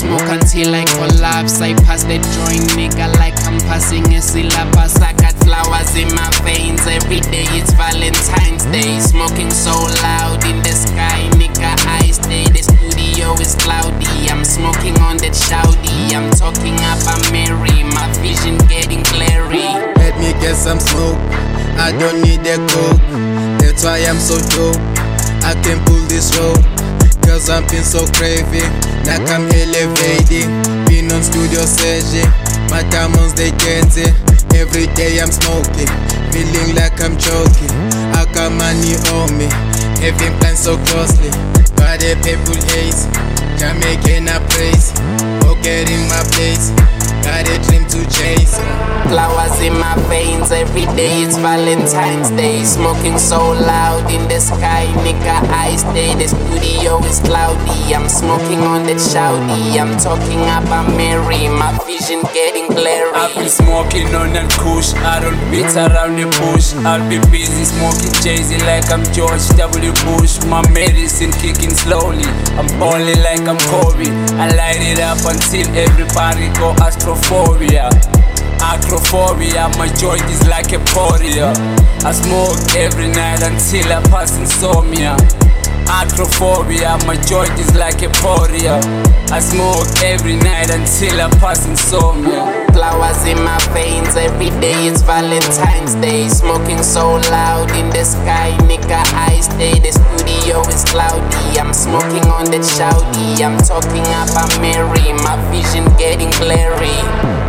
smoke until I collapse. I pass the joint, nigga, like I'm passing a syllabus. I got flowers in my veins, every day it's Valentine's Day. Smoking so loud in the sky, nigga, I stay. The studio is cloudy, I'm smoking on that shouty. I'm talking up, I'm merry, my vision getting glary. Let me get some smoke, I don't need a coke. That's why I'm so dope, I can pull this rope. Cause I'm been so craving, like I'm elevating. Been on studio session, my diamonds they dancing. Every day I'm smoking, feeling like I'm choking. I got money on me, having plans so closely. But the people hate, Jamaican I praise. Forgetting my place, got a dream to chase. Flowers in my veins, every day it's Valentine's Day. Smoking so loud in the sky, nigga, I stay. The studio is cloudy, I'm smoking on that shouty. I'm talking up, I'm merry, my vision getting glary. I've been smoking on that kush, I don't beat around the bush. I'll be busy smoking Jay-Z like I'm George W. Bush. My medicine kicking slowly, I'm balling like I'm Kobe. I light it up until everybody go astrophobia. Acrophobia, my joint is like a poria. I smoke every night until I pass insomnia. Acrophobia, my joint is like a poria. I smoke every night until I pass insomnia. Flowers in my veins, every day it's Valentine's Day. Smoking so loud in the sky, nigga, I stay. The studio is cloudy, I'm smoking on that shouty. I'm talking up, I'm merry, my vision getting glary.